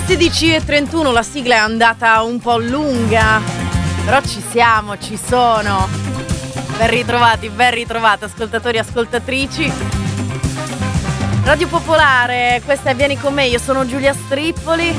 16:31, la sigla è andata un po' lunga, però ci siamo, ci sono. Ben ritrovate ascoltatori e ascoltatrici. Radio Popolare, questa è Vieni con me, io sono Giulia Strippoli.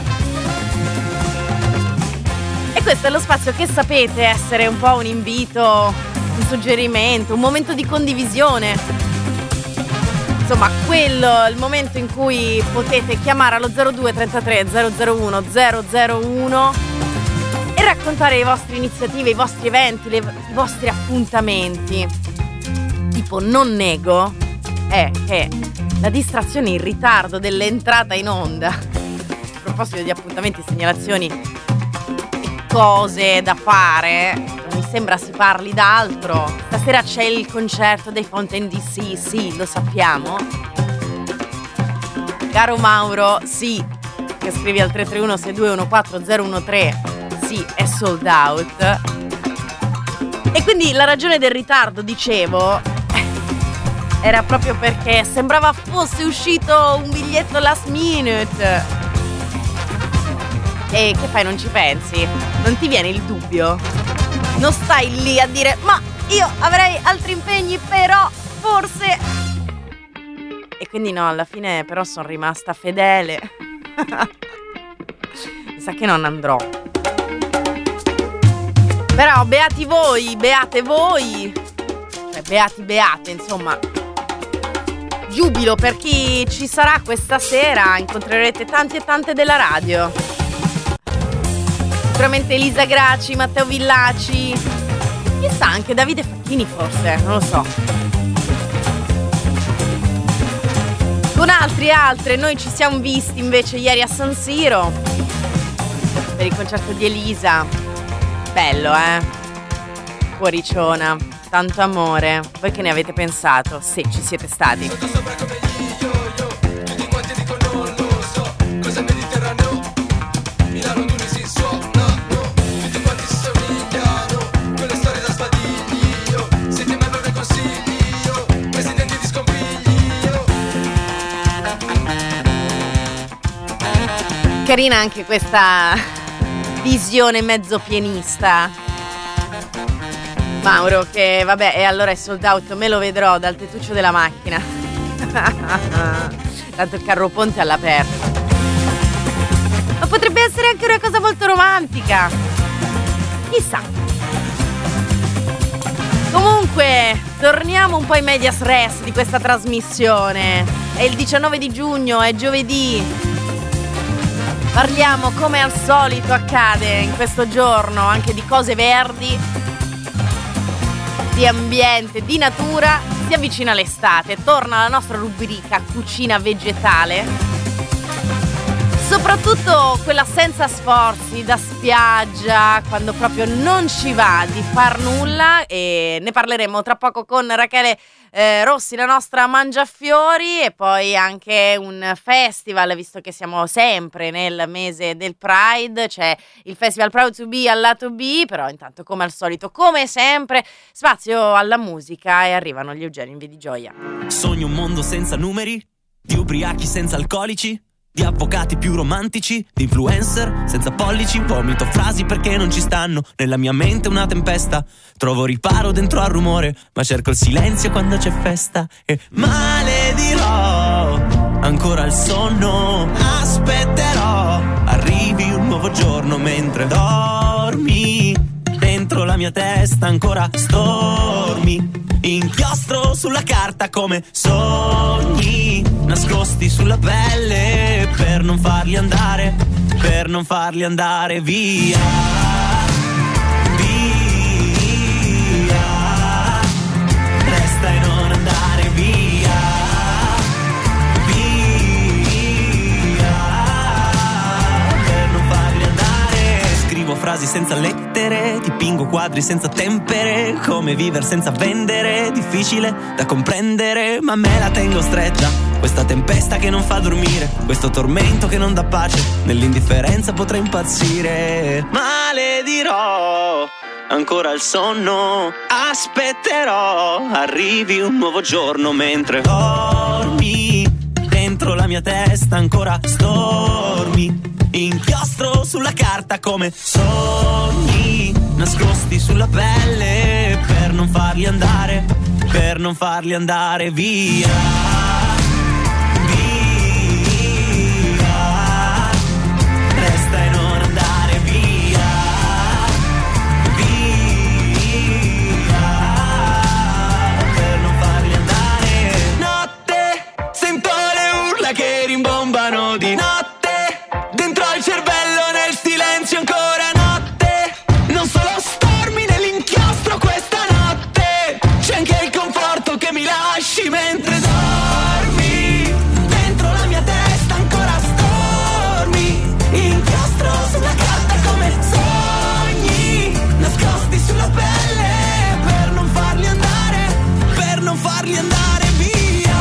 E questo è lo spazio che sapete essere un po' un invito, un suggerimento, un momento di condivisione. Insomma, quello è il momento in cui potete chiamare allo 02 33 001 001 e raccontare le vostre iniziative, i vostri eventi, i vostri appuntamenti. Tipo, non nego che la distrazione in ritardo dell'entrata in onda, a proposito di appuntamenti, segnalazioni e cose da fare, mi sembra si parli d'altro. Stasera c'è il concerto dei Fountain DC, sì, lo sappiamo. Caro Mauro, sì, che scrivi al 331 6214 013, sì, è sold out. E quindi la ragione del ritardo, dicevo, era proprio perché sembrava fosse uscito un biglietto last minute. E che fai, non ci pensi? Non ti viene il dubbio? Non stai lì a dire ma io avrei altri impegni, però forse. E quindi no, alla fine però sono rimasta fedele. Mi sa che non andrò. Però beati voi, beate voi. Cioè beate, insomma. Giubilo per chi ci sarà questa sera. Incontrerete tanti e tante della radio. Sicuramente Elisa Graci, Matteo Villaci, chissà anche Davide Facchini forse, non lo so. Con altri e altre noi ci siamo visti invece ieri a San Siro per il concerto di Elisa. Bello, Cuoriciona, tanto amore. Voi che ne avete pensato? Sì, ci siete stati. Carina anche questa visione mezzo pienista. Mauro che vabbè, e allora è sold out, me lo vedrò dal tettuccio della macchina. Tanto il carro ponte all'aperto. Ma potrebbe essere anche una cosa molto romantica. Chissà. Comunque, torniamo un po' ai medias res di questa trasmissione. È il 19 di giugno, è giovedì. Parliamo, come al solito accade in questo giorno, anche di cose verdi, di ambiente, di natura. Si avvicina l'estate, torna la nostra rubrica cucina vegetale, soprattutto quella senza sforzi, da spiaggia, quando proprio non ci va di far nulla, e ne parleremo tra poco con Rachele Rossi, la nostra mangiafiori, e poi anche un festival, visto che siamo sempre nel mese del Pride, c'è il festival Proud to Be al lato B, però intanto come al solito, come sempre, spazio alla musica e arrivano gli Eugenio in Via di Gioia. Sogno un mondo senza numeri, di ubriachi senza alcolici, di avvocati più romantici, di influencer senza pollici. Vomito frasi perché non ci stanno, nella mia mente una tempesta. Trovo riparo dentro al rumore, ma cerco il silenzio quando c'è festa. E maledirò ancora il sonno, aspetterò arrivi un nuovo giorno mentre dormi. Dentro la mia testa ancora stormi, inchiostro sulla carta come sogni nascosti sulla pelle, per non farli andare via, via. Resta e non andare via, via, per non farli andare. Scrivo frasi senza lettere, dipingo quadri senza tempere, come vivere senza vendere, difficile da comprendere, ma me la tengo stretta. Questa tempesta che non fa dormire, questo tormento che non dà pace, nell'indifferenza potrei impazzire. Maledirò ancora il sonno, aspetterò arrivi un nuovo giorno mentre dormi. Dentro la mia testa ancora stormi, inchiostro sulla carta come sogni nascosti sulla pelle per non farli andare via. Che rimbombano di notte dentro il cervello, nel silenzio ancora notte. Non solo stormi nell'inchiostro questa notte, c'è anche il conforto che mi lasci mentre dormi. Dentro la mia testa ancora stormi, inchiostro sulla carta come sogni nascosti sulla pelle per non farli andare via.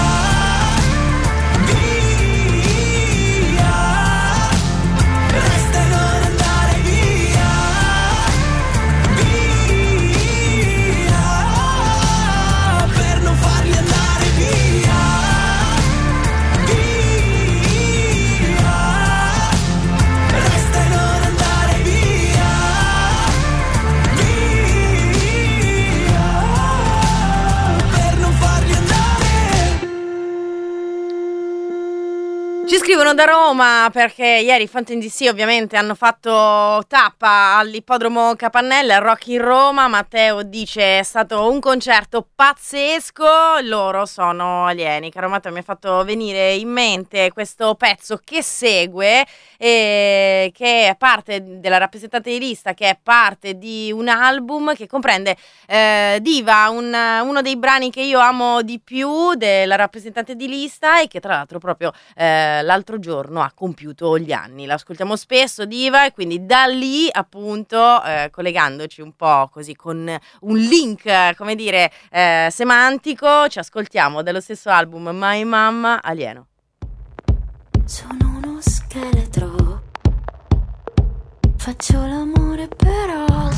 Ci scrivono da Roma perché ieri Fountain DC ovviamente hanno fatto tappa all'ippodromo Capannelle al Rock in Roma. Matteo dice è stato un concerto pazzesco, loro sono alieni. Caro Matteo, mi ha fatto venire in mente questo pezzo che segue, che è parte della rappresentante di lista, che è parte di un album che comprende Diva, uno dei brani che io amo di più della rappresentante di lista e che tra l'altro proprio l'altro giorno ha compiuto gli anni. L'ascoltiamo spesso Diva e quindi da lì appunto collegandoci un po' così con un link come dire semantico ci ascoltiamo dello stesso album My Mamma Alieno. Sono uno scheletro, faccio l'amore però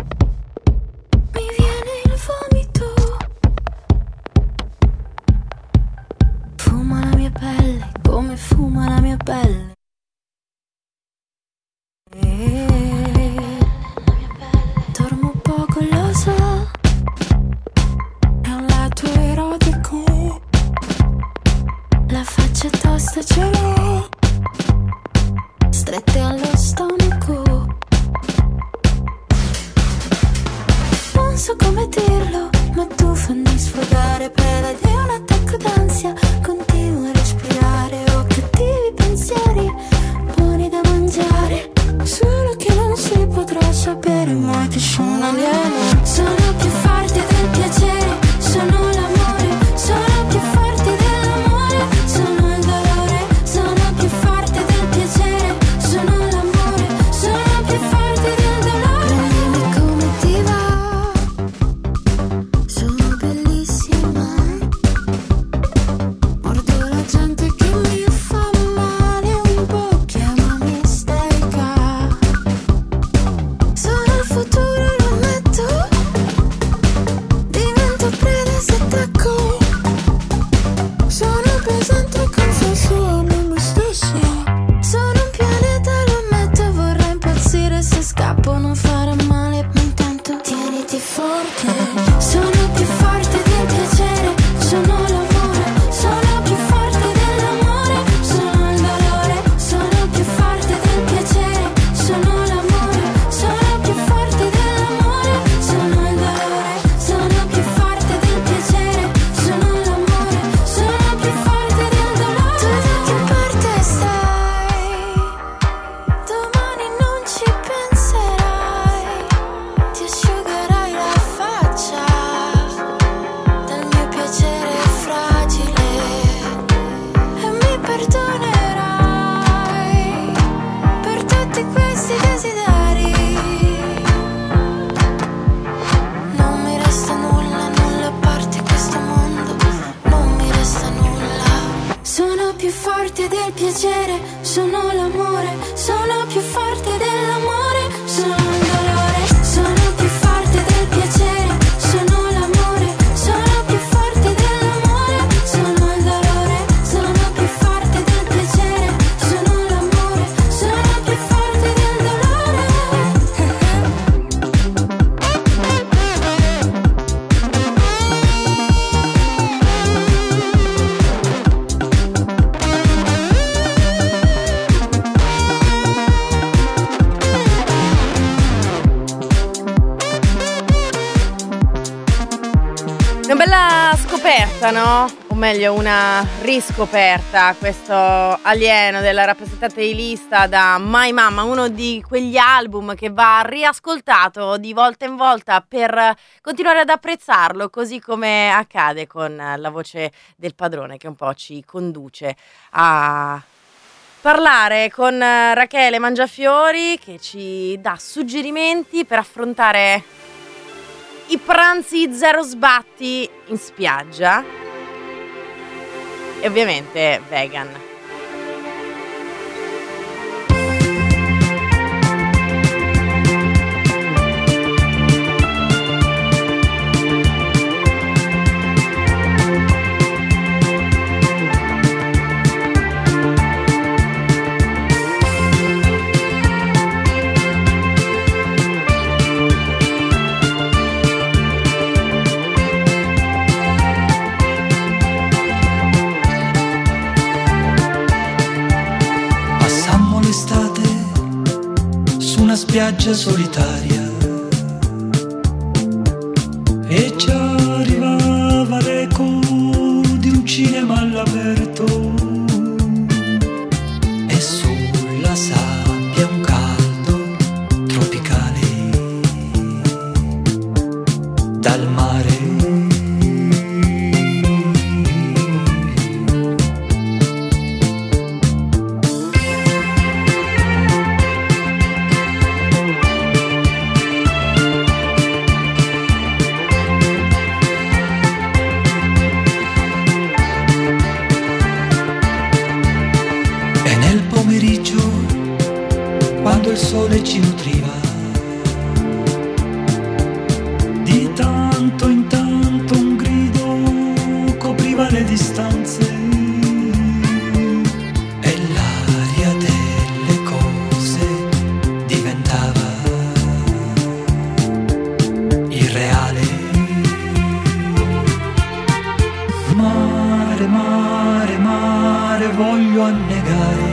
mi viene il vomito, fuma la mia pelle come fuma la mia pelle. Dormo poco, lo so, è un lato erotico, la faccia tosta ce l'ho, strette allo stomaco. Non so come dirlo, ma tu fammi sfogare preda di un attacco d'ansia. Continuo a respirare, ho cattivi pensieri, buoni da mangiare. Solo che non si potrà sapere mai che sono un alieno. Sono più forte del piacere, sono l'amore, sono più forte dell'amore, sono il dolore, sono più forte del piacere, sono l'amore, sono più forte del dolore. Prendimi come ti va, sono bellissima, mordo la gente che mi fa male un po', chiamami isterica. Sono il futuro, lo ammetto, divento preda se attacco. Sono pesante, confesso a me stessa. Sono un pianeta, lo ammetto, vorrei impazzire se scappo, non farà male, ma intanto tieniti forte. Sono più forte del piacere, sono l'amore, sono più forte dell'amore, sono il dolore, sono più forte del piacere, sono l'amore, sono più forte dell'amore, sono il dolore, sono più forte del piacere, sono l'amore, sono più forte del dolore. Tu da che parte stai? Domani non ci penserai, ti asciugherai la faccia. Una bella scoperta, no? O meglio, una riscoperta, questo alieno della rappresentante di lista da My Mamma, uno di quegli album che va riascoltato di volta in volta per continuare ad apprezzarlo, così come accade con la voce del padrone che un po' ci conduce a parlare con Rachele Mangiafiori, che ci dà suggerimenti per affrontare i pranzi zero sbatti in spiaggia e ovviamente vegan. Spiaggia solitaria e ci arrivava l'eco di un cinema all'aperto e sulla sabbia un caldo tropicale dal mare. Quando il sole ci nutriva, di tanto in tanto un grido copriva le distanze e l'aria delle cose diventava irreale. Mare, mare, mare, voglio annegare.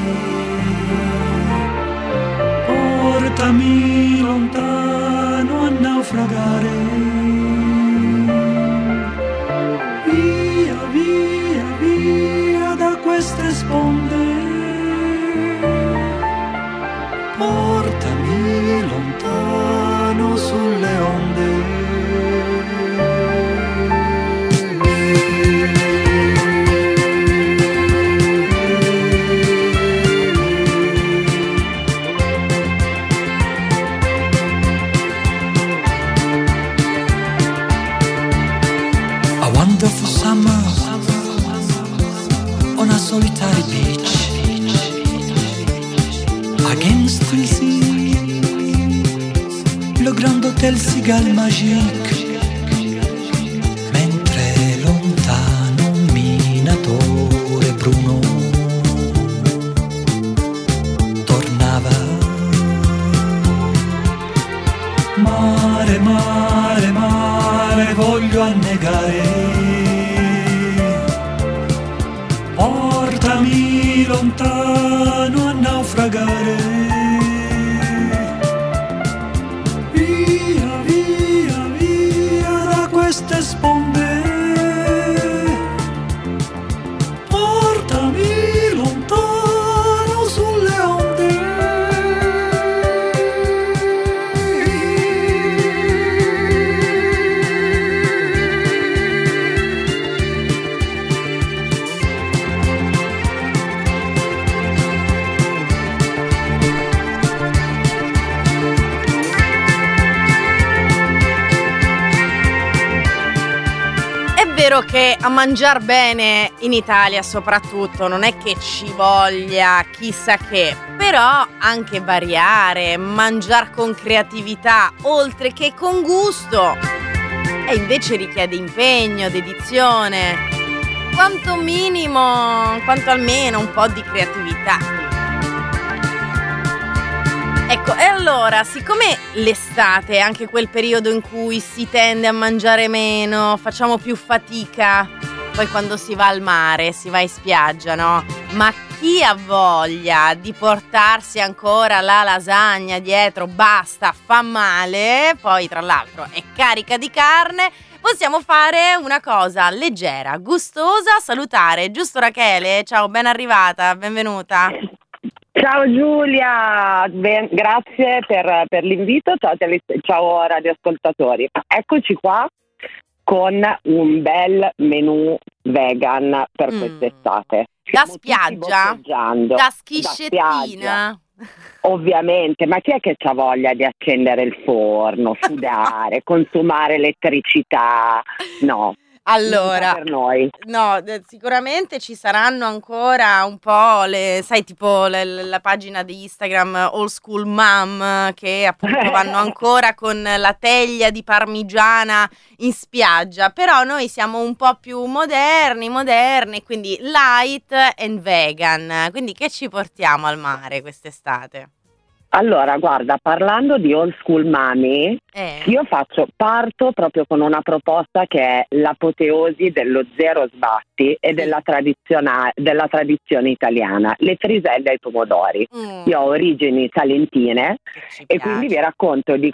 Portami lontano a naufragare. Via, via, via da queste sponde. Portami lontano sulle onde. Wonderful summer on a solitary beach against the sea, le grand hotel Cigale Magique, mentre lontano un minatore bruno tornava. Mare, mare, mare, voglio annegare. Portami lontano a naufragare. Via, via, via da queste sponde. Portami lontano sulle onde. Vero che a mangiar bene in Italia soprattutto non è che ci voglia chissà che, però anche variare, mangiar con creatività oltre che con gusto e invece richiede impegno, dedizione, quanto almeno un po' di creatività. Ecco, e allora, siccome l'estate è anche quel periodo in cui si tende a mangiare meno, facciamo più fatica, poi quando si va al mare, si va in spiaggia, no? Ma chi ha voglia di portarsi ancora la lasagna dietro, basta, fa male, poi tra l'altro è carica di carne, possiamo fare una cosa leggera, gustosa, salutare, giusto Rachele? Ciao, ben arrivata, benvenuta. Ciao Giulia, grazie per l'invito, ciao radioascoltatori. Eccoci qua con un bel menù vegan per quest'estate. Da Siamo tutti spiaggia? boccheggiando. Da Da schiscettina? spiaggia. Ovviamente, ma chi è che ha voglia di accendere il forno, sudare, consumare elettricità? No, Allora, non per noi. no, sicuramente ci saranno ancora un po' sai, tipo la pagina di Instagram Old School Mom, che appunto vanno ancora con la teglia di parmigiana in spiaggia, però noi siamo un po' più moderni, quindi light and vegan. Quindi che ci portiamo al mare quest'estate? Allora, guarda, parlando di old school mami, io parto proprio con una proposta che è l'apoteosi dello zero sbatti e della tradizione italiana, le friselle ai pomodori. Io ho origini salentine e quindi vi racconto di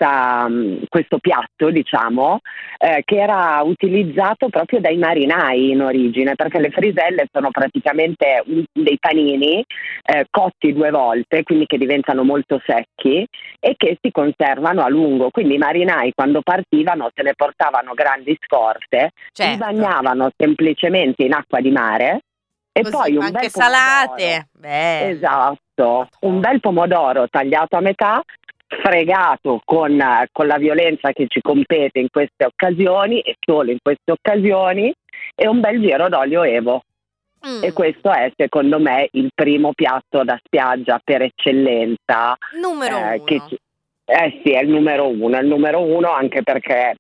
questo piatto, diciamo, che era utilizzato proprio dai marinai in origine, perché le friselle sono praticamente dei panini cotti 2 volte, quindi che diventano molto secchi e che si conservano a lungo. Quindi i marinai, quando partivano, se ne portavano grandi scorte, li bagnavano semplicemente in acqua di mare e così, poi un anche bel salate. Esatto, un bel pomodoro tagliato a metà, fregato con la violenza che ci compete in queste occasioni e solo in queste occasioni, e un bel giro d'olio Evo. E questo è, secondo me, il primo piatto da spiaggia per eccellenza. Numero uno. Sì, è il numero uno anche perché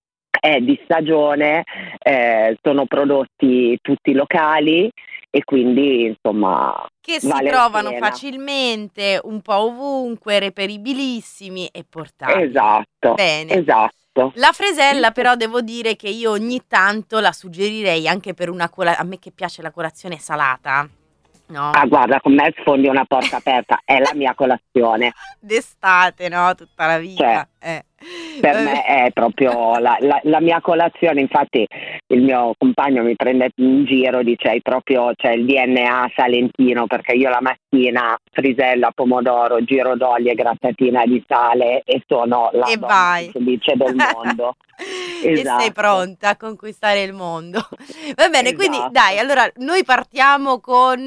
è di stagione, sono prodotti tutti locali e quindi, insomma, che si vale trovano la pena. facilmente, un po' ovunque, reperibilissimi e portabili. Esatto. Bene. Esatto. La fresella però devo dire che io ogni tanto la suggerirei anche per una a me che piace la colazione salata, no? Ah, guarda, con me sfondi una porta aperta, è la mia colazione. D'estate, no? Tutta la vita. Per me è proprio la mia colazione. Infatti il mio compagno mi prende in giro, dice hai proprio il DNA salentino, perché io la mattina frisella, pomodoro, giro d'olio e grattatina di sale e sono la donna più felice del mondo. Esatto. E sei pronta a conquistare il mondo. Va bene, Esatto. Quindi dai, allora noi partiamo con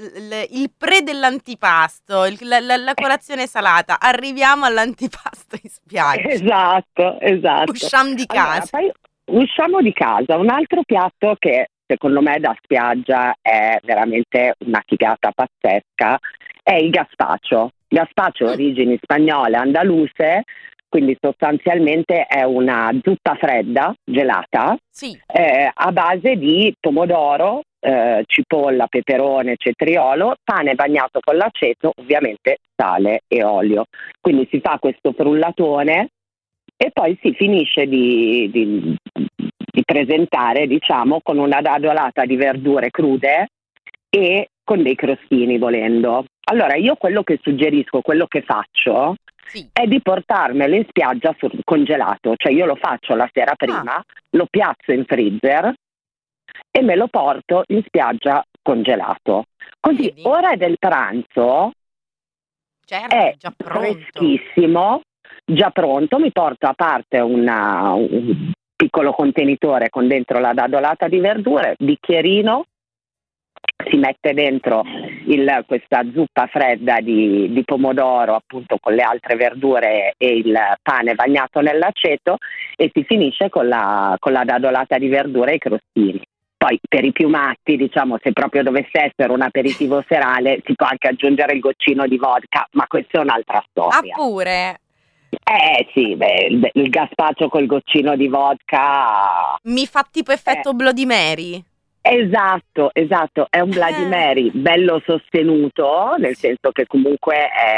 il pre dell'antipasto, la colazione salata, arriviamo all'antipasto in spiaggia. Esatto. Usciamo di casa. Allora, poi usciamo di casa. Un altro piatto che secondo me da spiaggia è veramente una figata pazzesca è il gazpacho. Gazpacho origini spagnole, andaluse, quindi sostanzialmente è una zuppa fredda, gelata, a base di pomodoro, cipolla, peperone, cetriolo, pane bagnato con l'aceto, ovviamente sale e olio. Quindi si fa questo frullatone e poi si finisce di presentare, diciamo, con una dadolata di verdure crude e con dei crostini, volendo. Allora, io quello che suggerisco, quello che faccio, è di portarmelo in spiaggia congelato. Cioè io lo faccio la sera prima, lo piazzo in freezer e me lo porto in spiaggia congelato. Così ora del pranzo è già pronto. Freschissimo, già pronto. Mi porto a parte un piccolo contenitore con dentro la dadolata di verdure, bicchierino, si mette dentro questa zuppa fredda di pomodoro, appunto, con le altre verdure e il pane bagnato nell'aceto, e si finisce con la dadolata di verdure e i crostini. Poi per i più matti, diciamo, se proprio dovesse essere un aperitivo serale, si può anche aggiungere il goccino di vodka, ma questa è un'altra storia. Ah, pure? Sì, il gazpacho col goccino di vodka mi fa tipo effetto Bloody Mary. Esatto, è un Bloody Mary bello sostenuto, nel senso che comunque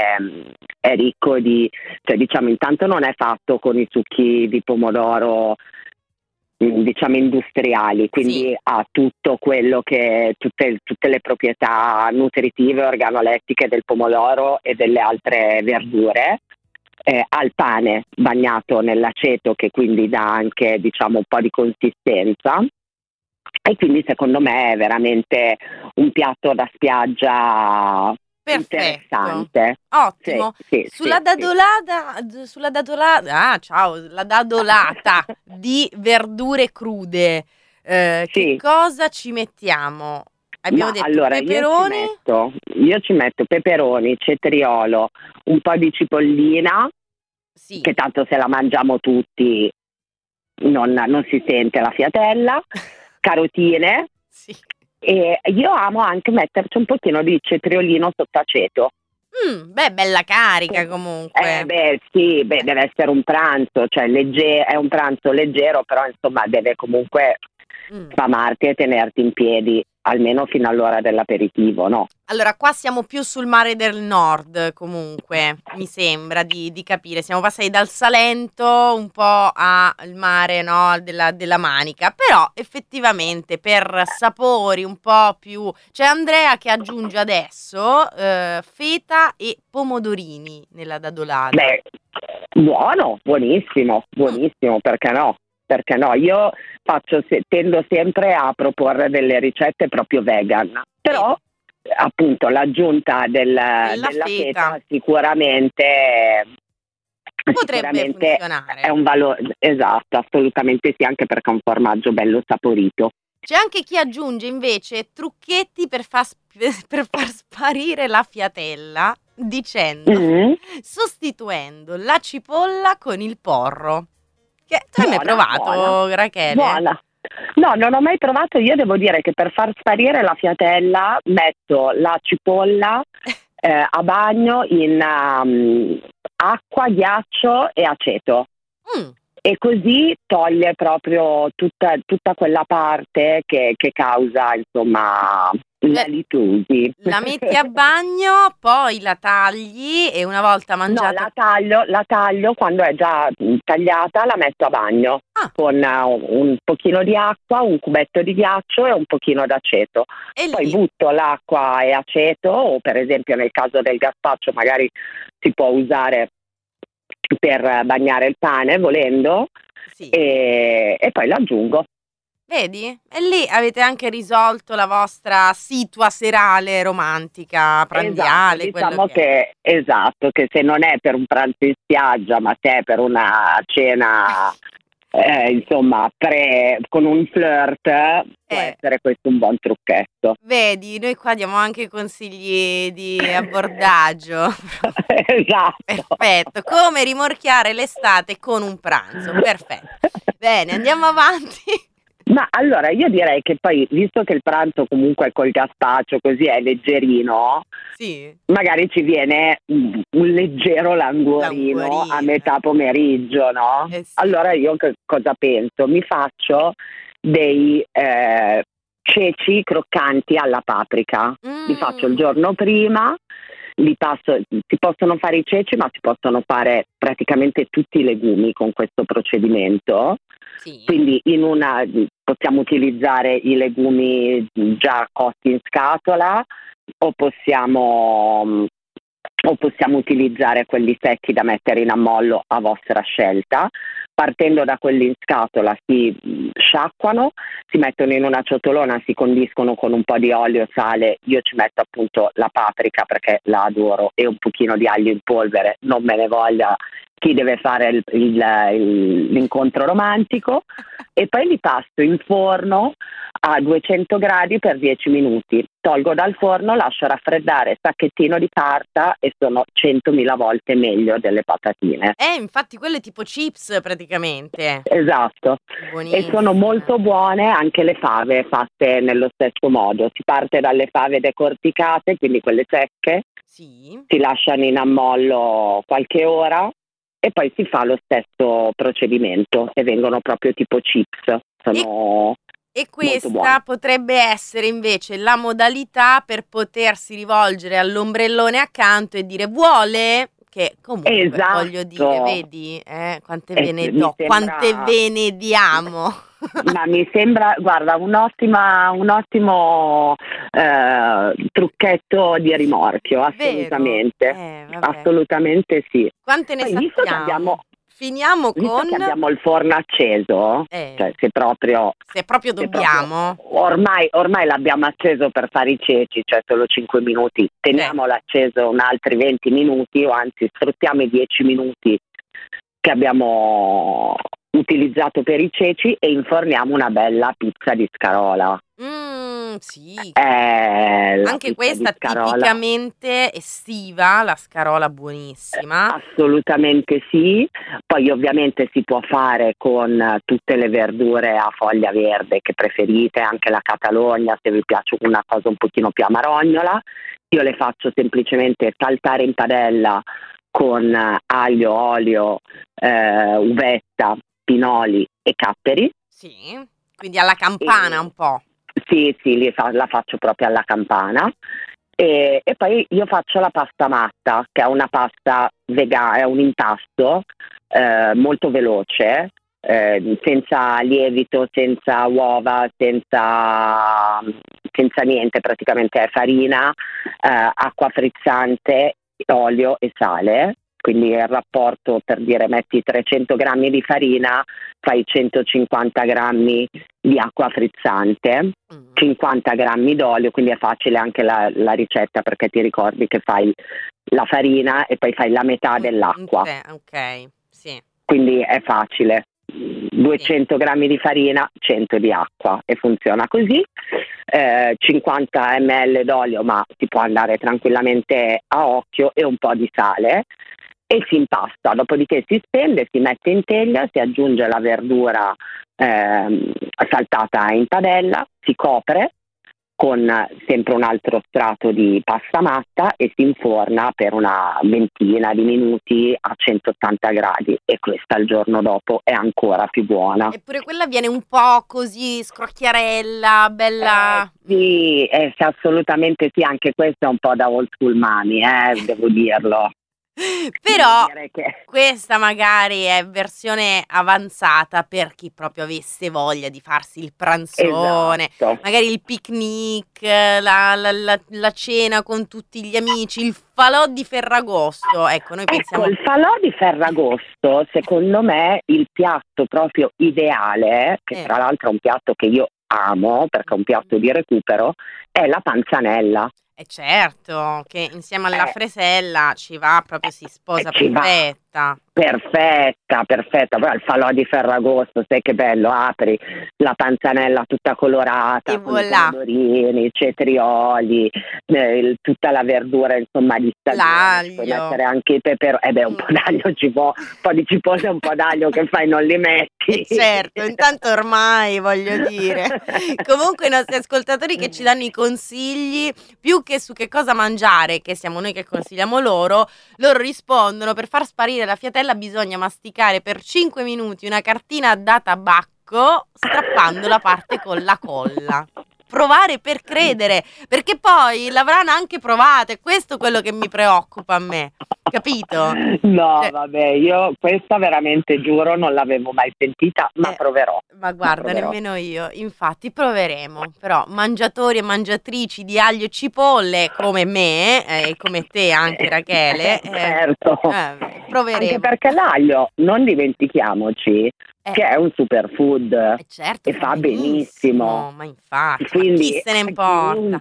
è ricco di, cioè, diciamo, intanto non è fatto con i succhi di pomodoro, diciamo, industriali, quindi ha tutto quello che tutte le proprietà nutritive, organolettiche del pomodoro e delle altre verdure. al pane bagnato nell'aceto, che quindi dà anche, diciamo, un po' di consistenza, e quindi secondo me è veramente un piatto da spiaggia interessante. Ottimo. Sì, Sulla sì, sì. la dadolata di verdure crude, che Sì. cosa ci mettiamo? Abbiamo Ma detto allora peperoni. io ci metto peperoni, cetriolo, un po' di cipollina, Sì. che tanto se la mangiamo tutti non si sente la fiatella, carotine, Sì. e io amo anche metterci un pochino di cetriolino sott'aceto. Beh, bella carica comunque. Sì, deve essere un pranzo, cioè è un pranzo leggero, però insomma deve comunque sfamarti e tenerti in piedi almeno fino all'ora dell'aperitivo, no? Allora, qua siamo più sul mare del nord, comunque, mi sembra di capire. Siamo passati dal Salento un po' al mare, no, della Manica. Però, effettivamente, per sapori un po' più... C'è Andrea che aggiunge adesso feta e pomodorini nella dadolata. Beh, buono, buonissimo, perché no? Perché no? Io tendo sempre a proporre delle ricette proprio vegan, però appunto l'aggiunta della feta sicuramente funzionare. È un valore, esatto, assolutamente sì, anche perché è un formaggio bello saporito. C'è anche chi aggiunge invece trucchetti per far sparire la fiatella, dicendo, sostituendo la cipolla con il porro. Che tu hai mai provato, Rachele? Buona. No, non ho mai provato. Io devo dire che per far sparire la fiatella metto la cipolla a bagno in acqua, ghiaccio e aceto. E così toglie proprio tutta quella parte che causa, insomma, la litosi. La metti a bagno, poi la tagli e una volta mangiata... No, la taglio quando è già tagliata, la metto a bagno con un pochino di acqua, un cubetto di ghiaccio e un pochino d'aceto. Poi butto l'acqua e aceto, o per esempio nel caso del gazpacho magari si può usare per bagnare il pane volendo, e poi lo aggiungo. Vedi? E lì avete anche risolto la vostra situa serale romantica, prandiale. Esatto, diciamo che se non è per un pranzo in spiaggia, ma se è per una cena insomma con un flirt, può essere questo un buon trucchetto. Vedi, noi qua diamo anche consigli di abbordaggio. Esatto. Perfetto, come rimorchiare l'estate con un pranzo. Perfetto. Bene, andiamo avanti. Ma allora io direi che poi, visto che il pranzo comunque col gazpacho così è leggerino, magari ci viene un leggero languorino a metà pomeriggio, no? Allora io cosa penso? Mi faccio dei ceci croccanti alla paprika, li faccio il giorno prima, si possono fare i ceci, ma si possono fare praticamente tutti i legumi con questo procedimento. Quindi possiamo utilizzare i legumi già cotti in scatola, o possiamo utilizzare quelli secchi da mettere in ammollo a vostra scelta. Partendo da quelli in scatola si sciacquano, si mettono in una ciotolona, si condiscono con un po' di olio, sale, io ci metto appunto la paprika perché la adoro, e un pochino di aglio in polvere, non me ne voglia chi deve fare l'incontro romantico, e poi li passo in forno a 200 gradi per 10 minuti. Tolgo dal forno, lascio raffreddare, sacchettino di carta, e sono 100.000 volte meglio delle patatine. Infatti quelle tipo chips praticamente. Esatto. Buonissime. E sono molto buone anche le fave fatte nello stesso modo. Si parte dalle fave decorticate, quindi quelle secche, si lasciano in ammollo qualche ora e poi si fa lo stesso procedimento e vengono proprio tipo chips. E questa potrebbe essere invece la modalità per potersi rivolgere all'ombrellone accanto e dire: vuole? Che comunque voglio dire, vedi quante ve ne do, quante ve ne diamo. Ma mi sembra, guarda, un ottimo trucchetto di rimorchio, assolutamente. Vabbè. Assolutamente sì. Quante ne Poi, visto che sappiamo? Finiamo Visto che con abbiamo il forno acceso, cioè se proprio dobbiamo. ormai l'abbiamo acceso per fare i ceci, cioè solo 5 minuti, teniamolo acceso un altri 20 minuti, o anzi sfruttiamo i 10 minuti che abbiamo utilizzato per i ceci e inforniamo una bella pizza di scarola. Sì. La Anche pizza questa di scarola, tipicamente estiva, la scarola buonissima. assolutamente sì. Poi ovviamente si può fare con tutte le verdure a foglia verde che preferite, anche la catalogna se vi piace una cosa un pochino più amarognola. Io le faccio semplicemente saltare in padella con aglio, olio, uvetta, pinoli e capperi. Sì, quindi alla campana un po'. Sì, la faccio proprio alla campana. E poi io faccio la pasta matta, che è una pasta vegana, è un impasto molto veloce, senza lievito, senza uova, senza niente, praticamente è farina, acqua frizzante, olio e sale. Quindi il rapporto, per dire, metti 300 grammi di farina, fai 150 grammi di acqua frizzante, 50 grammi d'olio, quindi è facile anche la ricetta, perché ti ricordi che fai la farina e poi fai la metà dell'acqua. Ok, sì. Quindi è facile. 200 grammi di farina, 100 di acqua, e funziona così. 50 ml d'olio, ma si può andare tranquillamente a occhio, e un po' di sale, e si impasta. Dopodiché si stende, si mette in teglia, si aggiunge la verdura saltata in padella, si copre con sempre un altro strato di pasta matta e si inforna per una ventina di minuti a 180 gradi, e questa il giorno dopo è ancora più buona. Eppure quella viene un po' così scrocchiarella, bella. Sì, assolutamente sì, anche questa è un po' da old school mami, devo dirlo. Però Devo dire che questa magari è versione avanzata per chi proprio avesse voglia di farsi il pranzone, esatto. magari il picnic, la cena con tutti gli amici, il falò di Ferragosto. Ecco, noi pensiamo. Ecco, il falò di Ferragosto, secondo me, il piatto proprio ideale, che tra l'altro è un piatto che io amo, perché è un piatto di recupero, è la panzanella. Certo, che insieme alla fresella ci va, proprio si sposa perfetta. Perfetta. Poi il falò di Ferragosto, sai che bello, apri la panzanella tutta colorata, e con i pomodorini, i cetrioli, tutta la verdura, insomma, di stagione. Puoi mettere anche i peperoni, un po' d'aglio ci può, un po' di cipolla e un po' d'aglio che fai, non li metti. Certo, intanto ormai, voglio dire. Comunque i nostri ascoltatori che ci danno i consigli, più che su che cosa mangiare, che siamo noi che consigliamo loro rispondono: per far sparire la fiatella bisogna masticare per 5 minuti una cartina da tabacco strappando la parte con la colla. Provare per credere, perché poi l'avranno anche provato, e questo è quello che mi preoccupa a me, capito? No, vabbè, io questa veramente, giuro, non l'avevo mai sentita, ma proverò. Ma guarda, nemmeno io, infatti proveremo. Però mangiatori e mangiatrici di aglio e cipolle come me, e come te anche, Rachele, certo, proveremo. Anche perché l'aglio, non dimentichiamoci, che è un superfood, certo, e fa benissimo. Ma infatti, quindi chi se ne importa?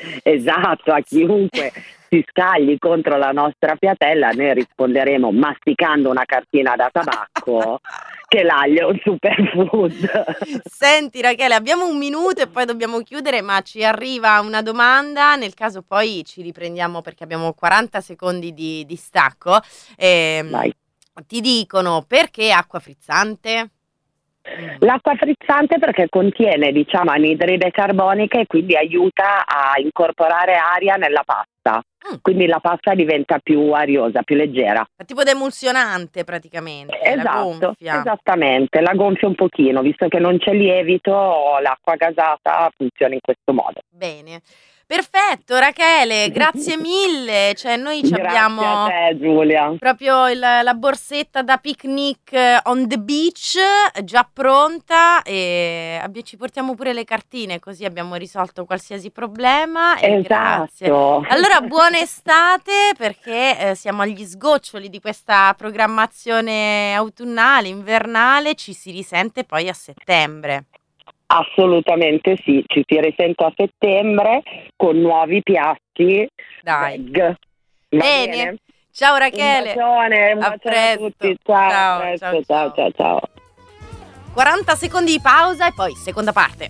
A chiunque si scagli contro la nostra fiatella, noi risponderemo masticando una cartina da tabacco che l'aglio è un superfood. Senti Rachele, abbiamo un minuto e poi dobbiamo chiudere, ma ci arriva una domanda, nel caso poi ci riprendiamo perché abbiamo 40 secondi di stacco. Vai. Ti dicono: perché acqua frizzante? L'acqua frizzante perché contiene, diciamo, anidride carbonica, e quindi aiuta a incorporare aria nella pasta. Quindi la pasta diventa più ariosa, più leggera. Tipo d'emulsionante praticamente. Esatto, la gonfia. Esattamente, la gonfia un pochino, visto che non c'è lievito, l'acqua gasata funziona in questo modo. Bene. Perfetto, Rachele, grazie mille. Cioè, noi ci abbiamo a te, Giulia. proprio la borsetta da picnic on the beach già pronta e ci portiamo pure le cartine, così abbiamo risolto qualsiasi problema. E grazie. Allora, buona estate, perché siamo agli sgoccioli di questa programmazione autunnale, invernale. Ci si risente poi a settembre. Assolutamente sì, ci si risente a settembre con nuovi piatti. Dai. Veg. Bene. Ciao Rachele. Un bacione a tutti. Ciao. 40 secondi di pausa e poi seconda parte.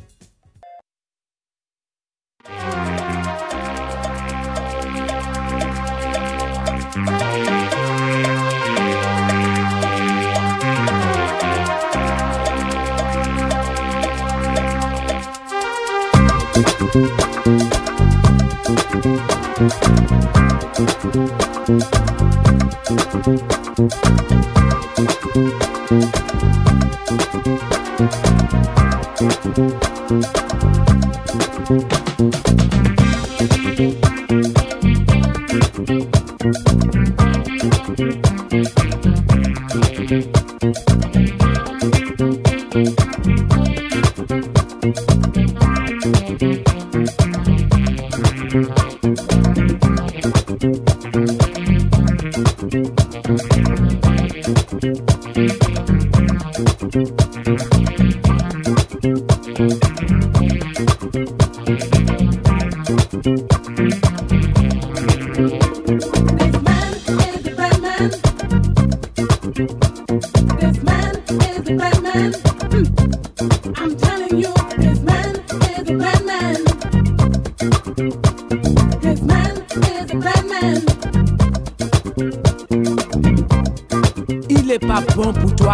Il est pas bon pour toi.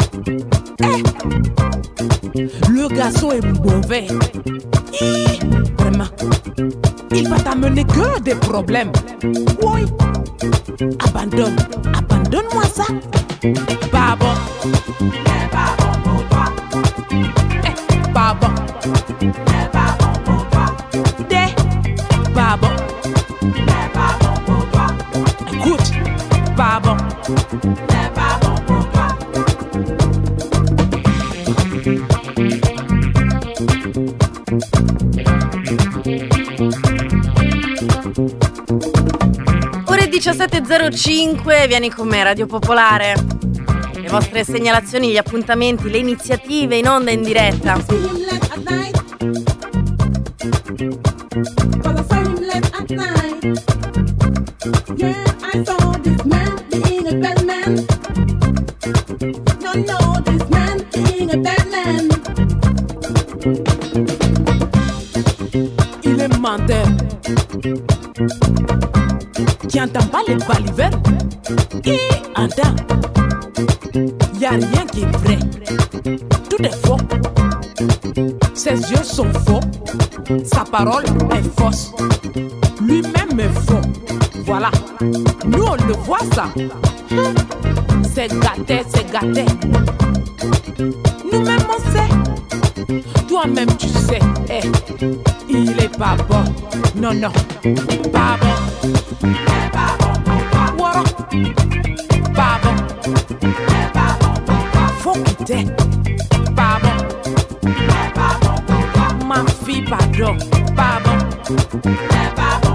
Le garçon est mauvais. Vraiment. Il va t'amener que des problèmes. Oui. Abandonne-moi ça. Pas bon. Pas bon pour toi. Pas bon. Pas bon pour toi. Pas bon. Pas bon pour toi. Écoute. Pas bon. Pas bon pour toi. Ore 17.05, vieni con me, Radio Popolare. Le vostre segnalazioni, gli appuntamenti, le iniziative in onda e in diretta. Il est menteur. Qui entend pas les balivernes. Et entend. Y a rien qui est vrai. Tout est faux. Ses yeux sont faux. Sa parole est fausse. Lui-même est faux. Voilà. Nous on le voit ça. C'est gâté, c'est gâté. Nous-mêmes on sait. Toi-même tu sais. Il est pas bon. Non, non. Pas bon. Pas bon. Voilà. Pas bon. Pas bon. Faut quitter. Pas bon. Pas bon. Ma fille, pardon. Pas bon. Pas bon.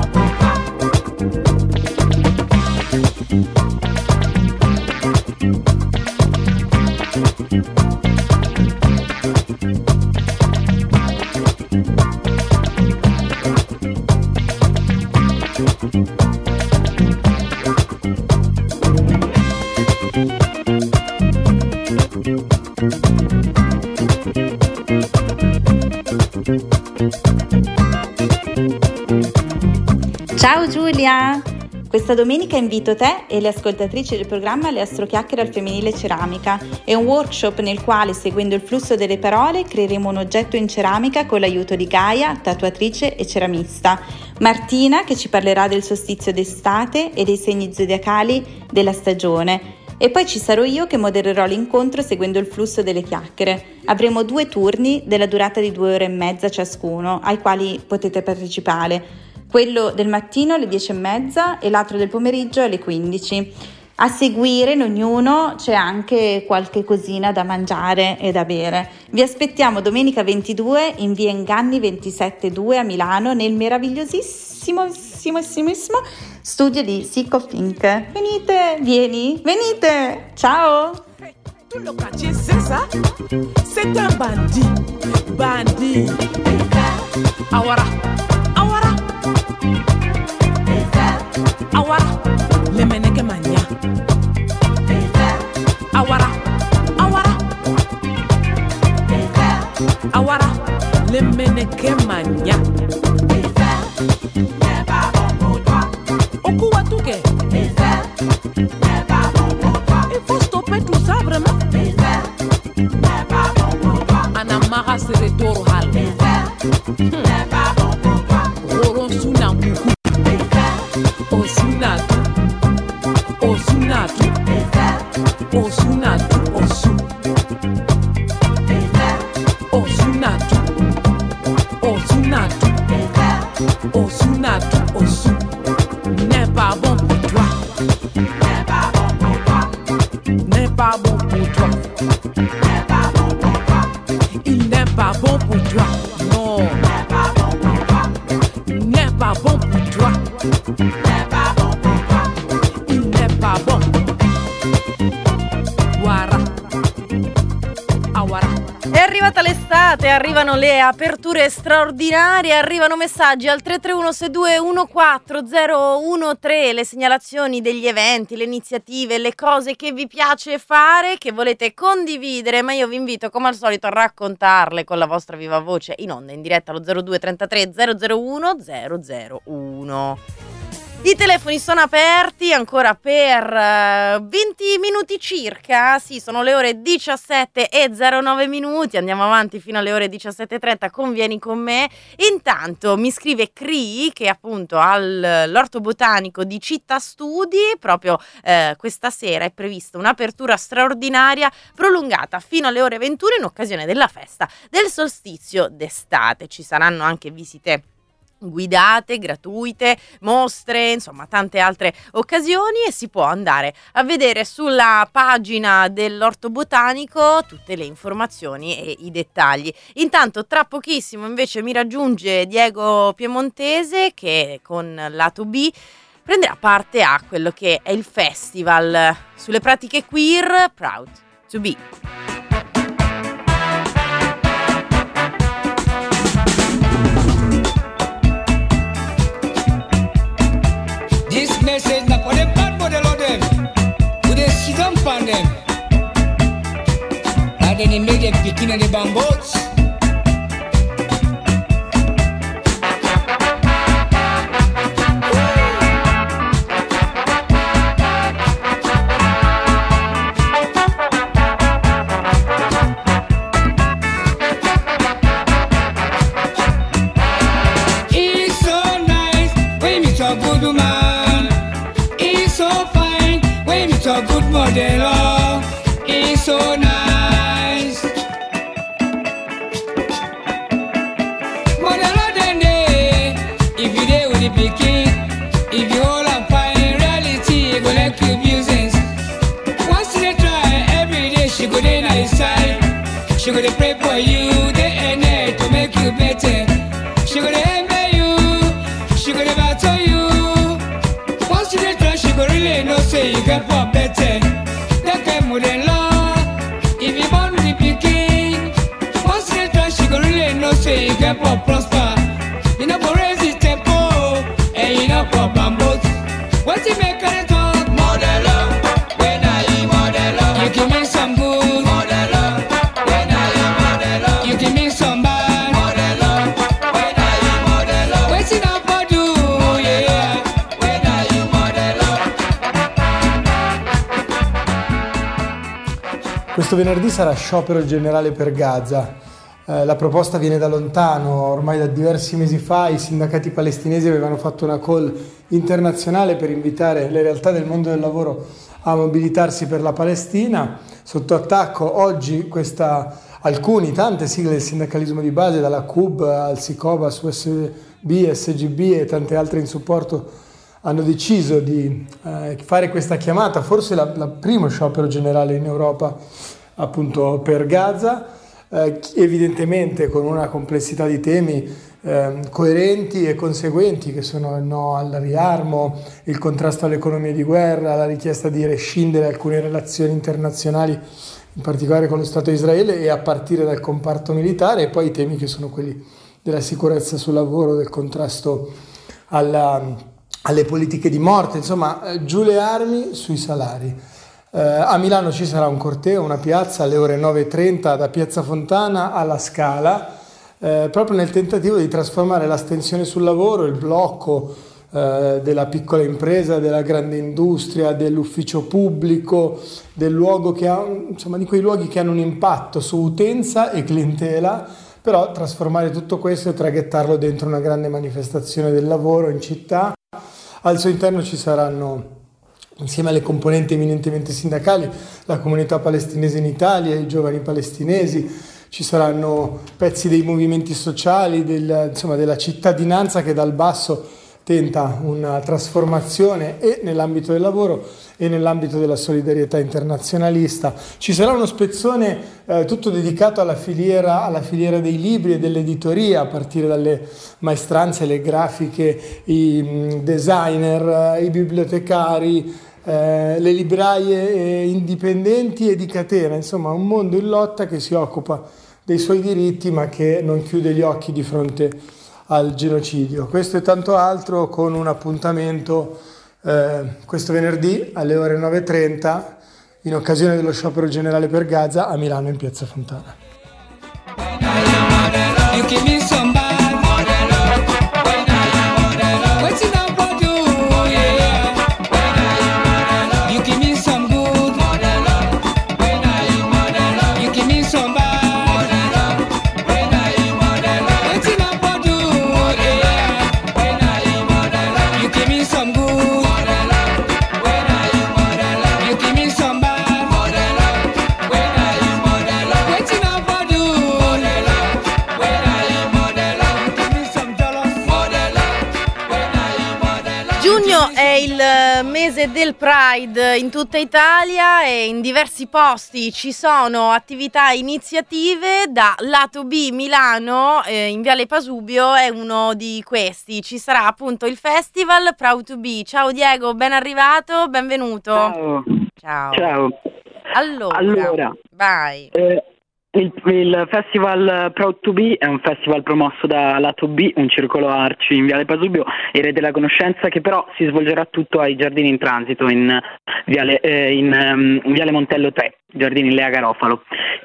Ciao Giulia! Questa domenica invito te e le ascoltatrici del programma alle Astrochiacchiere al femminile ceramica. È un workshop nel quale, seguendo il flusso delle parole, creeremo un oggetto in ceramica con l'aiuto di Gaia, tatuatrice e ceramista. Martina, che ci parlerà del solstizio d'estate e dei segni zodiacali della stagione. E poi ci sarò io che modererò l'incontro seguendo il flusso delle chiacchiere. Avremo 2 turni della durata di 2 ore e mezza ciascuno, ai quali potete partecipare. Quello del mattino alle 10:30 e l'altro del pomeriggio alle 15. A seguire in ognuno c'è anche qualche cosina da mangiare e da bere. Vi aspettiamo domenica 22 in via Inganni 27-2 a Milano nel meravigliosissimo studio di Sick of Ink. Venite, ciao! Tout le quartier c'est ça? C'est un bandit. Awara. Le meneke mania. Awara. Le meneke mania. Okuwa touke. Il faut stopper tout ça vraiment. Anamara seretoro hal. Roron sunamuku. Osunatu. N'est pas bon pour toi. N'est pas bon pour toi. Il n'est pas bon pour toi. Non. N'est pas bon pour toi. Il n'est pas bon. È arrivata l'estate, arrivano le aperture straordinarie, arrivano messaggi al 331-6214-013, le segnalazioni degli eventi, le iniziative, le cose che vi piace fare, che volete condividere, ma io vi invito come al solito a raccontarle con la vostra viva voce in onda, in diretta allo 0233 001 001. I telefoni sono aperti ancora per 20 minuti circa, sì, sono le ore 17:09, andiamo avanti fino alle ore 17:30 con Vieni con me. Intanto mi scrive Cri che appunto all'Orto Botanico di Città Studi proprio questa sera è prevista un'apertura straordinaria prolungata fino alle ore 21 in occasione della festa del solstizio d'estate. Ci saranno anche visite guidate, gratuite, mostre, insomma tante altre occasioni e si può andare a vedere sulla pagina dell'Orto Botanico tutte le informazioni e i dettagli. Intanto tra pochissimo invece mi raggiunge Diego Piemontese che con Lato B prenderà parte a quello che è il festival sulle pratiche queer Proud to Be. This message na for them bad model of them. Who they sit down on them. And then he make them picking on the bamboos. It's so nice when you talk good man. So fine when you talk good model, oh, it's so nice. Model of the day, if you there with the picking, if you all are fine in reality, you go like you business. Once you try every day, she go there nice side. She go to pray for you, day and night to make you better. She go to envy you, she go to battle you. Once you try, she go really know say you get for better. That came with the law. If you born with the picking, once you try, she go really know say you get for prosper. You know for raise the tempo, and you know for bamboos. What you make her talk? Model up, when I am model up. You give me some good. Model up, when I am model up. You give me some bad. Model up, when I am model up. What's it up for do? Yeah, when I am model up. Questo venerdì sarà sciopero generale per Gaza. La proposta viene da lontano, ormai da diversi mesi fa i sindacati palestinesi avevano fatto una call internazionale per invitare le realtà del mondo del lavoro a mobilitarsi per la Palestina. Sotto attacco oggi tante sigle del sindacalismo di base, dalla CUB al Sicobas, USB, SGB e tante altre in supporto, hanno deciso di fare questa chiamata, forse la primo sciopero generale in Europa appunto per Gaza, evidentemente con una complessità di temi coerenti e conseguenti, che sono il no al riarmo, il contrasto alle economie di guerra, la richiesta di rescindere alcune relazioni internazionali, in particolare con lo Stato di Israele e a partire dal comparto militare, e poi i temi che sono quelli della sicurezza sul lavoro, del contrasto alle politiche di morte, insomma giù le armi sui salari. A Milano ci sarà un corteo, una piazza alle ore 9:30 da Piazza Fontana alla Scala, proprio nel tentativo di trasformare l'astensione sul lavoro, il blocco della piccola impresa, della grande industria, dell'ufficio pubblico, del luogo di quei luoghi che hanno un impatto su utenza e clientela, però trasformare tutto questo e traghettarlo dentro una grande manifestazione del lavoro in città. Al suo interno ci saranno, insieme alle componenti eminentemente sindacali, la comunità palestinese in Italia, i giovani palestinesi, ci saranno pezzi dei movimenti sociali, della cittadinanza che dal basso tenta una trasformazione e nell'ambito del lavoro e nell'ambito della solidarietà internazionalista. Ci sarà uno spezzone tutto dedicato alla filiera dei libri e dell'editoria, a partire dalle maestranze, le grafiche, i designer, i bibliotecari, le libraie indipendenti e di catena, insomma un mondo in lotta che si occupa dei suoi diritti ma che non chiude gli occhi di fronte al genocidio. Questo e tanto altro con un appuntamento questo venerdì alle ore 9:30 in occasione dello sciopero generale per Gaza a Milano in Piazza Fontana. Mese del Pride in tutta Italia e in diversi posti ci sono attività e iniziative. Da Lato B Milano, in Viale Pasubio, è uno di questi. Ci sarà appunto il festival Proud to Be. Ciao Diego, ben arrivato, benvenuto. Ciao. Allora vai. Il festival Proud to Be è un festival promosso da Lato B, un circolo arci in Viale Pasubio e Rete della Conoscenza, che però si svolgerà tutto ai Giardini in Transito in Viale Montello 3, Giardini Lea Garofalo.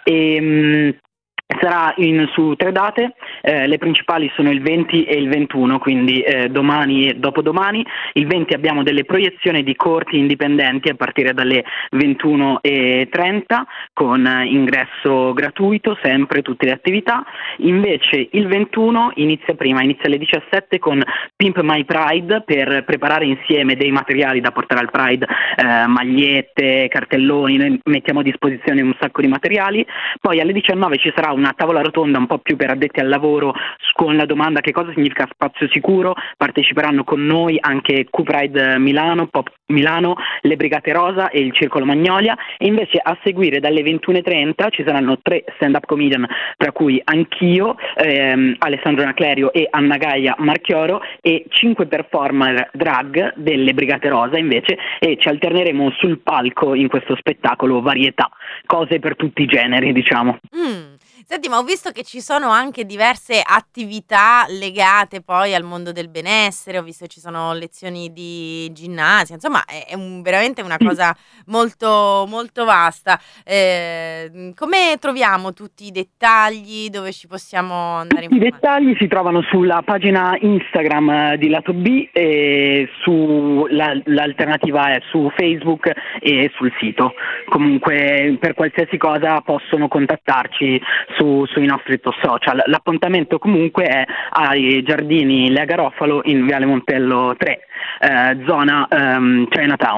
Sarà su 3 date, le principali sono il 20 e il 21, quindi domani e dopodomani. Il 20 abbiamo delle proiezioni di corti indipendenti a partire dalle 21:30 con ingresso gratuito, sempre tutte le attività. Invece il 21 inizia alle 17 con Pimp My Pride per preparare insieme dei materiali da portare al Pride, magliette, cartelloni, noi mettiamo a disposizione un sacco di materiali. Poi alle 19 ci sarà una tavola rotonda un po' più per addetti al lavoro con la domanda che cosa significa spazio sicuro. Parteciperanno con noi anche Q-Pride Milano, Pop Milano, le Brigate Rosa e il Circolo Magnolia. E invece a seguire dalle 21:30 ci saranno 3 stand-up comedian, tra cui anch'io, Alessandro Naclerio e Anna Gaia Marchioro, e 5 performer drag delle Brigate Rosa invece, e ci alterneremo sul palco in questo spettacolo varietà, cose per tutti i generi, diciamo. Senti, ma ho visto che ci sono anche diverse attività legate poi al mondo del benessere, ho visto che ci sono lezioni di ginnastica, insomma è veramente una cosa molto, molto vasta. Come troviamo tutti i dettagli, dove ci possiamo andare a informare? I dettagli si trovano sulla pagina Instagram di Lato B, e l'alternativa è su Facebook e sul sito. Comunque per qualsiasi cosa possono contattarci sui nostri social. L'appuntamento comunque è ai Giardini Lea Garofalo in Viale Montello 3, zona Chinatown.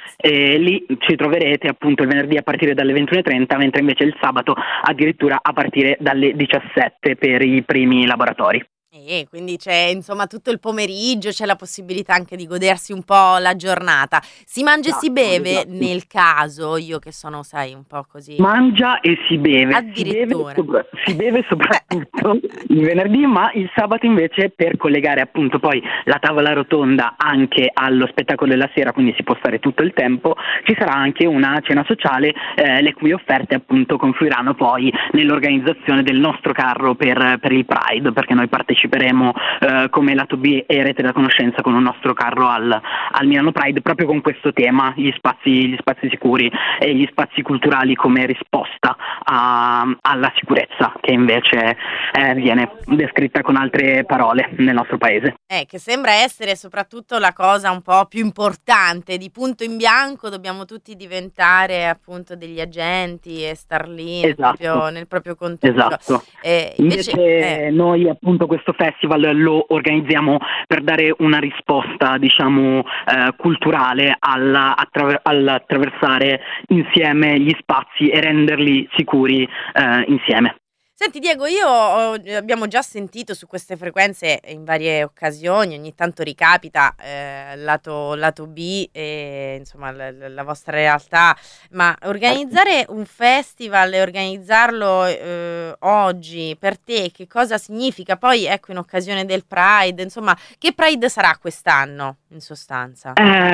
Lì ci troverete appunto il venerdì a partire dalle 21:30, mentre invece il sabato addirittura a partire dalle 17 per i primi laboratori. E quindi c'è insomma tutto il pomeriggio, c'è la possibilità anche di godersi un po' la giornata. Si mangia e si beve nel caso, io che sono, sai, un po' così. Mangia e si beve. Addirittura. Si beve soprattutto il venerdì, ma il sabato invece, per collegare appunto poi la tavola rotonda anche allo spettacolo della sera, quindi si può stare tutto il tempo, ci sarà anche una cena sociale, le cui offerte appunto confluiranno poi nell'organizzazione del nostro carro per il Pride, perché noi parteciperemo come lato B e Rete della Conoscenza con un nostro carro al Milano Pride, proprio con questo tema, gli spazi sicuri e gli spazi culturali come risposta alla sicurezza, che invece viene descritta con altre parole nel nostro paese. Che sembra essere soprattutto la cosa un po' più importante. Di punto in bianco dobbiamo tutti diventare appunto degli agenti e star lì nel proprio contesto. Esatto. Invece noi appunto questo festival lo organizziamo per dare una risposta, diciamo, culturale all'attraversare insieme gli spazi e renderli sicuri insieme. Senti Diego, abbiamo già sentito su queste frequenze in varie occasioni, ogni tanto ricapita lato B e insomma la vostra realtà, ma organizzare un festival e organizzarlo oggi per te che cosa significa? Poi ecco, in occasione del Pride, insomma, che Pride sarà quest'anno in sostanza?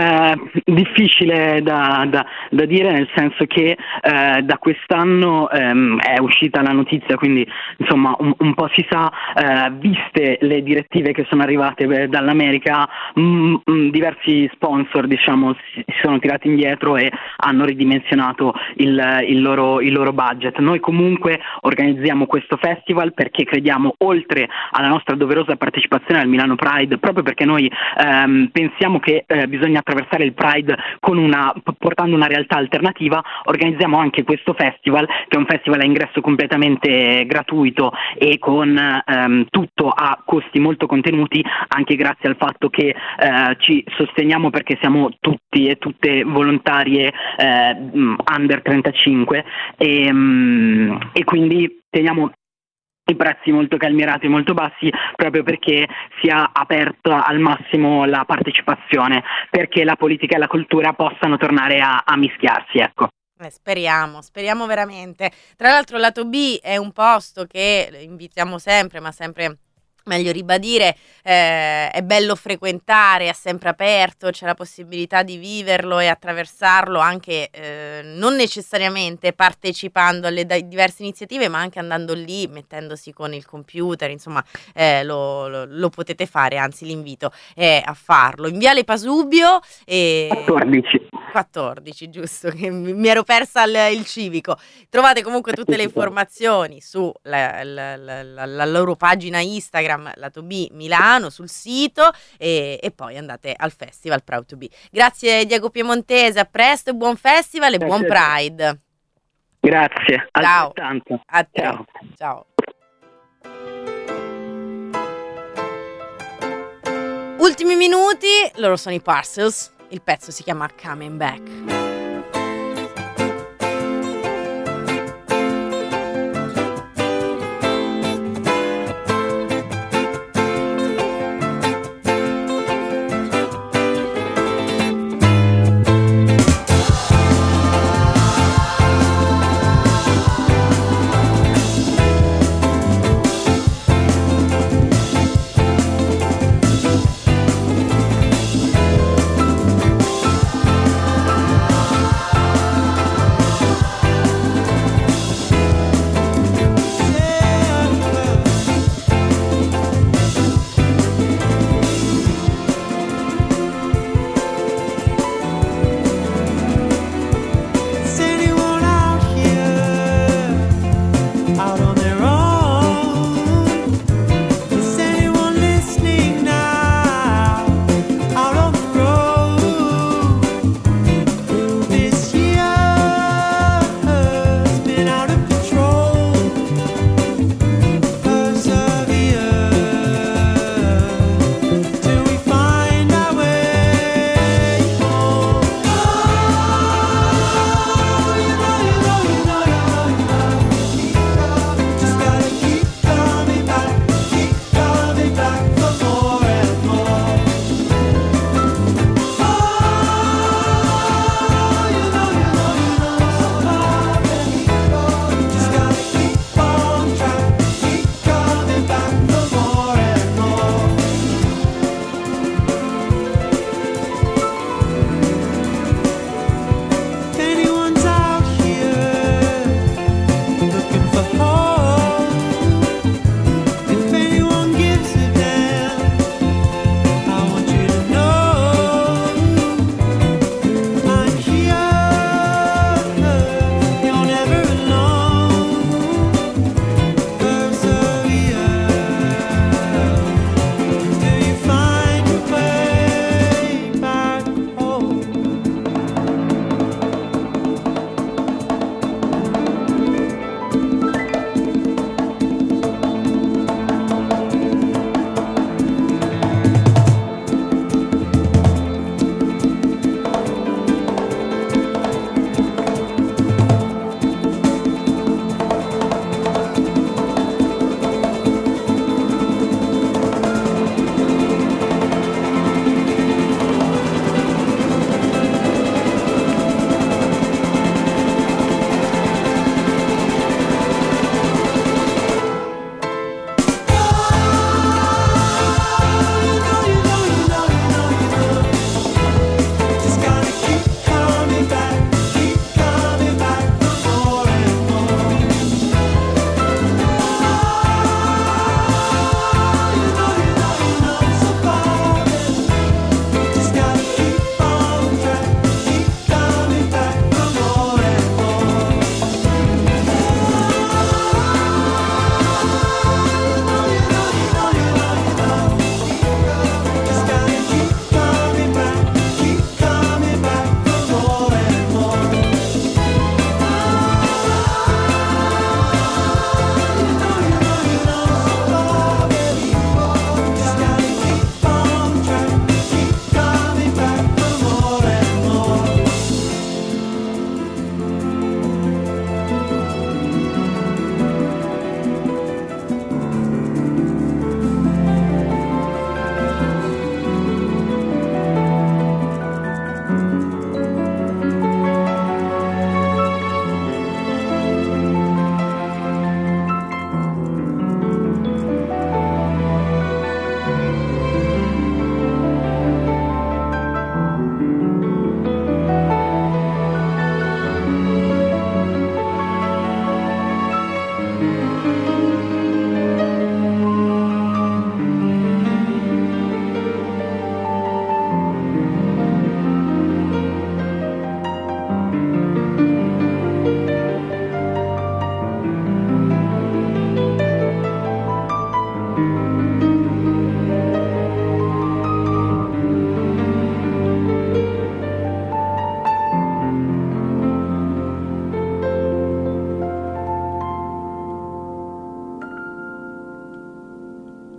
Difficile da dire, nel senso che da quest'anno è uscita la notizia, quindi insomma un po' si sa, viste le direttive che sono arrivate dall'America, diversi sponsor, diciamo, si sono tirati indietro e hanno ridimensionato il loro budget. Noi comunque organizziamo questo festival perché crediamo, oltre alla nostra doverosa partecipazione al Milano Pride, proprio perché noi pensiamo che bisogna attraversare il Pride portando una realtà alternativa. Organizziamo anche questo festival, che è un festival a ingresso completamente gratuito e con tutto a costi molto contenuti, anche grazie al fatto che ci sosteniamo perché siamo tutti e tutte volontarie under 35 e quindi teniamo i prezzi molto calmierati, molto bassi, proprio perché sia aperta al massimo la partecipazione, perché la politica e la cultura possano tornare a mischiarsi, ecco. Speriamo veramente. Tra l'altro lato B è un posto che invitiamo sempre, ma sempre meglio ribadire, è bello frequentare, è sempre aperto, c'è la possibilità di viverlo e attraversarlo anche non necessariamente partecipando alle diverse iniziative, ma anche andando lì, mettendosi con il computer, insomma lo potete fare, anzi l'invito è a farlo. In Viale Pasubio 14, giusto, che mi ero persa il civico. Trovate comunque tutte le informazioni su la loro pagina Instagram, lato B Milano, sul sito, e poi andate al festival Proud to Be. Grazie Diego Piemontese, a presto e buon festival e buon Pride. Grazie, ciao. Altrettanto. A te. Ciao. Ultimi minuti, loro sono i Parcels, il pezzo si chiama Coming Back.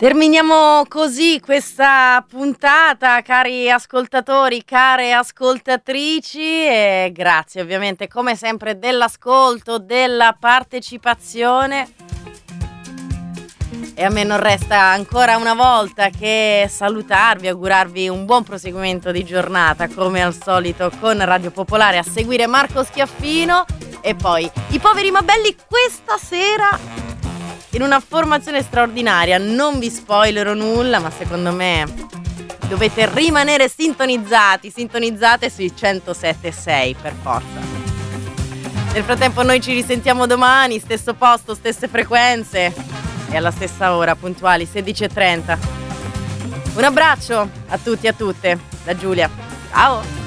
Terminiamo così questa puntata, cari ascoltatori, care ascoltatrici, e grazie ovviamente come sempre dell'ascolto, della partecipazione. E a me non resta ancora una volta che salutarvi, augurarvi un buon proseguimento di giornata come al solito con Radio Popolare, a seguire Marco Schiaffino e poi i Poveri ma Belli questa sera in una formazione straordinaria. Non vi spoilerò nulla, ma secondo me dovete rimanere sintonizzate sui 107.6 per forza. Nel frattempo noi ci risentiamo domani, stesso posto, stesse frequenze e alla stessa ora, puntuali 16:30. Un abbraccio a tutti e a tutte da Giulia. Ciao!